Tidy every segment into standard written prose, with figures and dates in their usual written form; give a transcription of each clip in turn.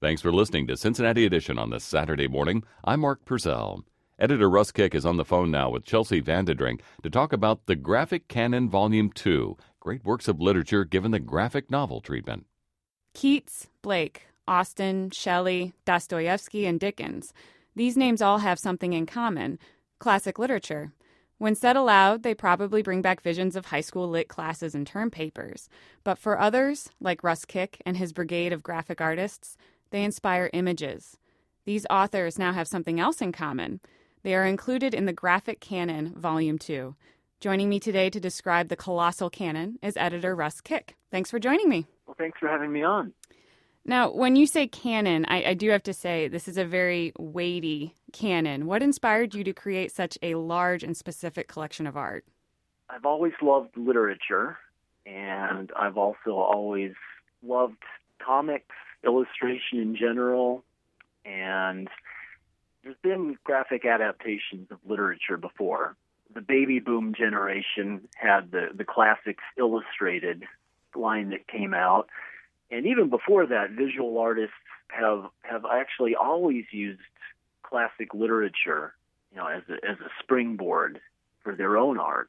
Thanks for listening to Cincinnati Edition on this Saturday morning. I'm Mark Purcell. Editor Russ Kick is on the phone now with Chelsea Vandedrink to talk about The Graphic Canon Volume 2, great works of literature given the graphic novel treatment. Keats, Blake, Austen, Shelley, Dostoevsky, and Dickens. These names all have something in common: classic literature. When said aloud, they probably bring back visions of high school lit classes and term papers. But for others, like Russ Kick and his brigade of graphic artists, they inspire images. These authors now have something else in common. They are included in the Graphic Canon Volume 2. Joining me today to describe the colossal canon is editor Russ Kick. Thanks for joining me. Well, thanks for having me on. Now, when you say canon, I do have to say this is a very weighty canon. What inspired you to create such a large and specific collection of art? I've always loved literature, and I've also always loved comics, illustration in general, and there's been graphic adaptations of literature before. The baby boom generation had the classics illustrated line that came out. And even before that, visual artists have actually always used classic literature, as a springboard for their own art.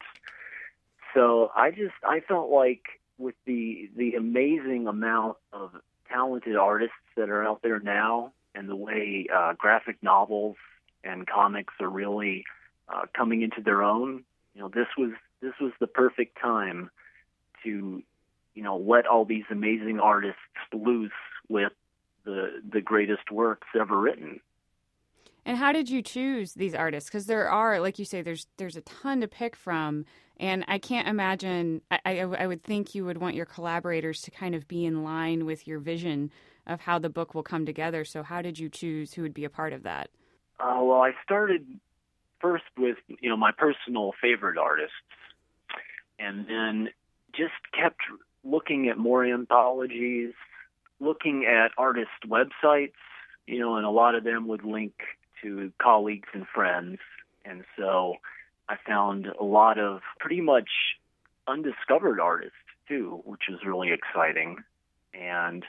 So I felt like with the amazing amount of talented artists that are out there now, and the way graphic novels and comics are really coming into their own, this was the perfect time to let all these amazing artists loose with the greatest works ever written. And how did you choose these artists? Because there are, like you say, there's a ton to pick from, and I can't imagine, I would think you would want your collaborators to kind of be in line with your vision of how the book will come together. So how did you choose who would be a part of that? Well, I started first with, my personal favorite artists, and then just kept looking at more anthologies, looking at artist websites, and a lot of them would link to colleagues and friends. And so I found a lot of pretty much undiscovered artists too, which was really exciting. And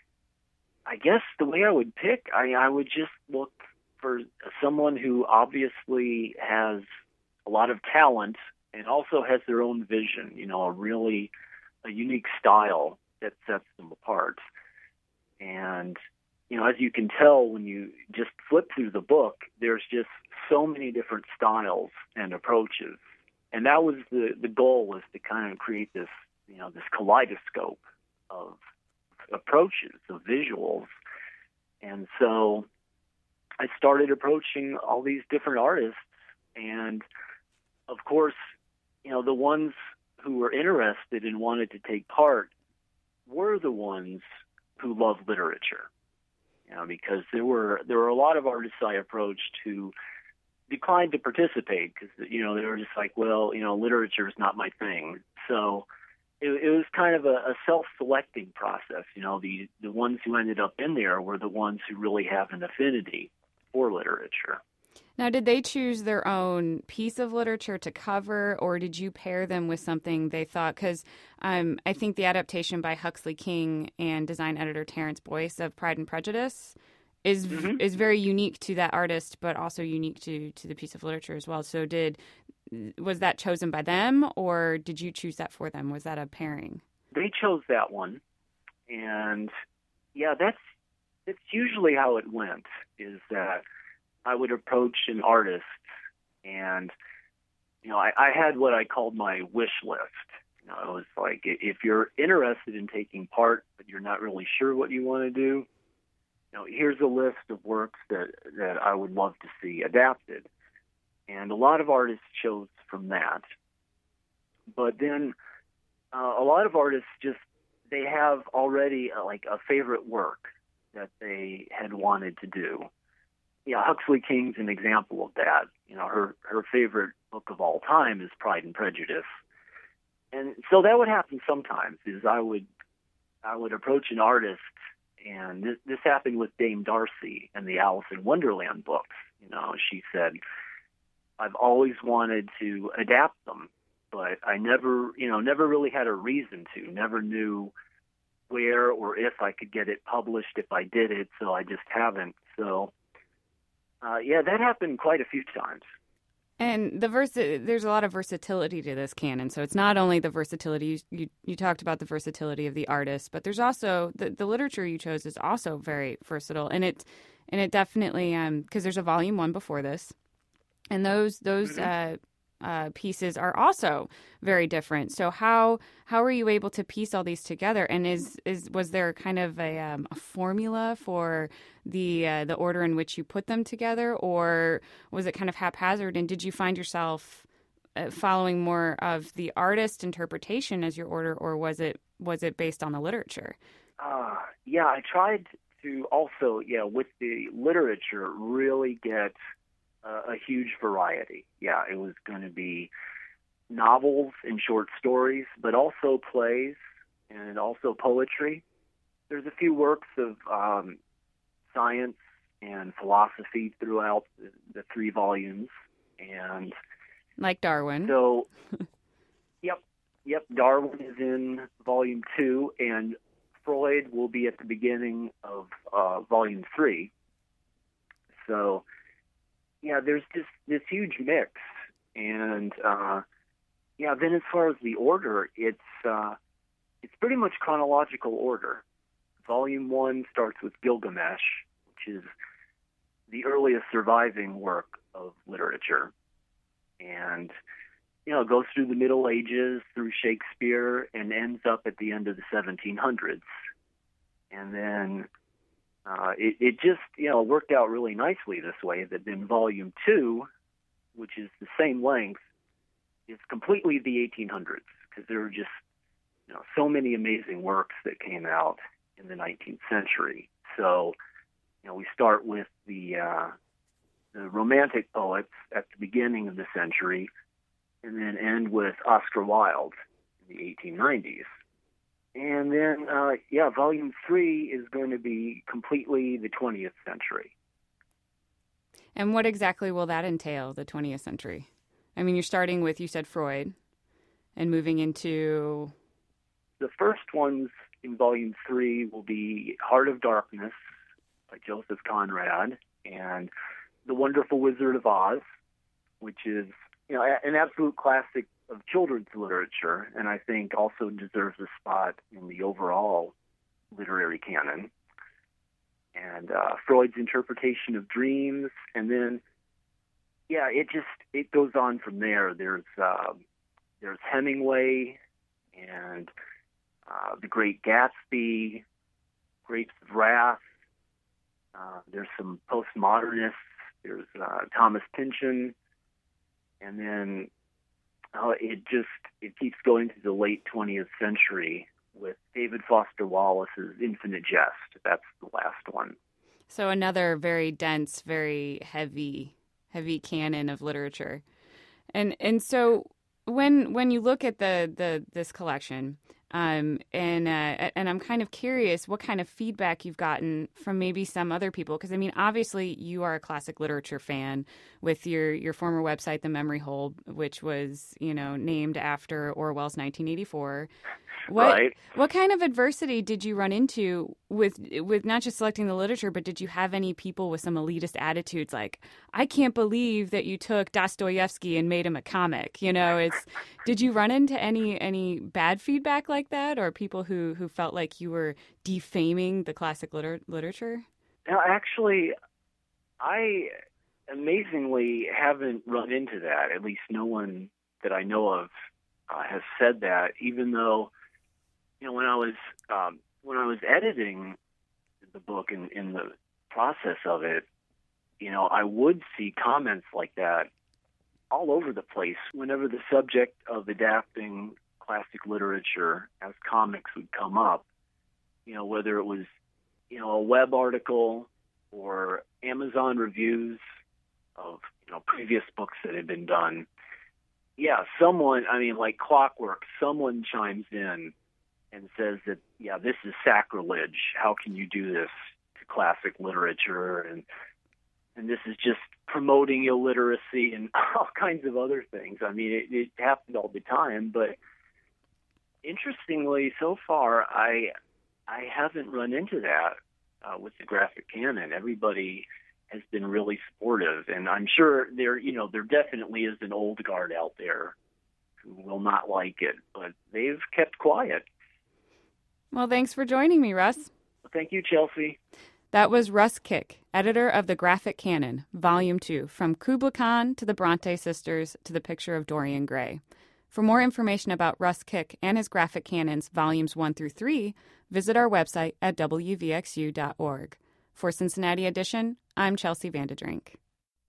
I guess the way I would pick, I would just look for someone who obviously has a lot of talent and also has their own vision, a unique style that sets them apart. And, as you can tell when you just flip through the book, there's just so many different styles and approaches. And that was the goal, was to kind of create this, this kaleidoscope of approaches, of visuals. And so I started approaching all these different artists. And, of course, the ones who were interested and wanted to take part were the ones who loved literature. Because there were a lot of artists I approached who declined to participate because, they were just like, well, literature is not my thing. So it was kind of a self-selecting process. The ones who ended up in there were the ones who really have an affinity for literature. Now, did they choose their own piece of literature to cover, or did you pair them with something they thought? Because I think the adaptation by Huxley King and design editor Terrence Boyce of Pride and Prejudice is very unique to that artist, but also unique to the piece of literature as well. So was that chosen by them, or did you choose that for them? Was that a pairing? They chose that one. And, yeah, that's usually how it went, is that I would approach an artist, and I had what I called my wish list. It was like, if you're interested in taking part but you're not really sure what you want to do, here's a list of works that I would love to see adapted. And a lot of artists chose from that. But then a lot of artists they have already a favorite work that they had wanted to do. Huxley King's an example of that. Her favorite book of all time is Pride and Prejudice. And so that would happen sometimes, is I would approach an artist, and this happened with Dame Darcy and the Alice in Wonderland books. She said, I've always wanted to adapt them, but I never really had a reason to, never knew where or if I could get it published if I did it, so I just haven't. So, that happened quite a few times. And there's a lot of versatility to this canon. So it's not only the versatility, you talked about the versatility of the artist, but there's also the literature you chose is also very versatile. And it definitely, because there's a volume 1 before this, and those pieces are also very different. So how are you able to piece all these together? And was there kind of a formula for the order in which you put them together, or was it kind of haphazard? And did you find yourself following more of the artist interpretation as your order, or was it based on the literature? I tried to also, with the literature, really get a huge variety. Yeah, it was going to be novels and short stories, but also plays and also poetry. There's a few works of science and philosophy throughout the 3 volumes, and like Darwin. So, yep, Darwin is in volume 2, and Freud will be at the beginning of volume 3. So, there's just this huge mix, and then as far as the order, it's pretty much chronological order. Volume 1 starts with Gilgamesh, which is the earliest surviving work of literature, and it goes through the Middle Ages, through Shakespeare, and ends up at the end of the 1700s, and then it just worked out really nicely this way that in Volume 2, which is the same length, is completely the 1800s, because there were just so many amazing works that came out in the 19th century. So we start with the Romantic poets at the beginning of the century, and then end with Oscar Wilde in the 1890s. And then, Volume 3 is going to be completely the 20th century. And what exactly will that entail, the 20th century? I mean, you're starting with, you said Freud, and moving into... The first ones in Volume 3 will be Heart of Darkness by Joseph Conrad, and The Wonderful Wizard of Oz, which is an absolute classic of children's literature, and I think also deserves a spot in the overall literary canon. And Freud's interpretation of dreams, and then it goes on from there. There's Hemingway and The Great Gatsby, Grapes of Wrath. There's some postmodernists. There's Thomas Pynchon, and then it keeps going to the late 20th century with David Foster Wallace's Infinite Jest. That's the last one. So another very dense, very heavy canon of literature. And so when you look at this collection, and I'm kind of curious what kind of feedback you've gotten from maybe some other people, because I mean, obviously you are a classic literature fan with your former website, The Memory Hole, which was named after Orwell's 1984. What kind of adversity did you run into with not just selecting the literature, but did you have any people with some elitist attitudes like, I can't believe that you took Dostoevsky and made him a comic? Did you run into any bad feedback like that, or people who felt like you were defaming the classic literature? No, actually, I amazingly haven't run into that. At least no one that I know of has said that, even though when I was editing the book and in the process of it, I would see comments like that all over the place whenever the subject of adapting classic literature as comics would come up, whether it was, a web article or Amazon reviews of, previous books that had been done. Yeah, someone, like clockwork, someone chimes in and says that, this is sacrilege. How can you do this to classic literature? And this is just promoting illiteracy and all kinds of other things. It happened all the time. But interestingly, so far, I I haven't run into that with the graphic canon. Everybody has been really supportive, and I'm sure there definitely is an old guard out there who will not like it, but they've kept quiet. Well, thanks for joining me, Russ. Thank you, Chelsea. That was Russ Kick, editor of The Graphic Canon, Volume 2, From Kubla Khan to the Bronte Sisters to the Picture of Dorian Gray. For more information about Russ Kick and his graphic canons, Volumes 1 through 3, visit our website at wvxu.org. For Cincinnati Edition, I'm Chelsea Vandedrink.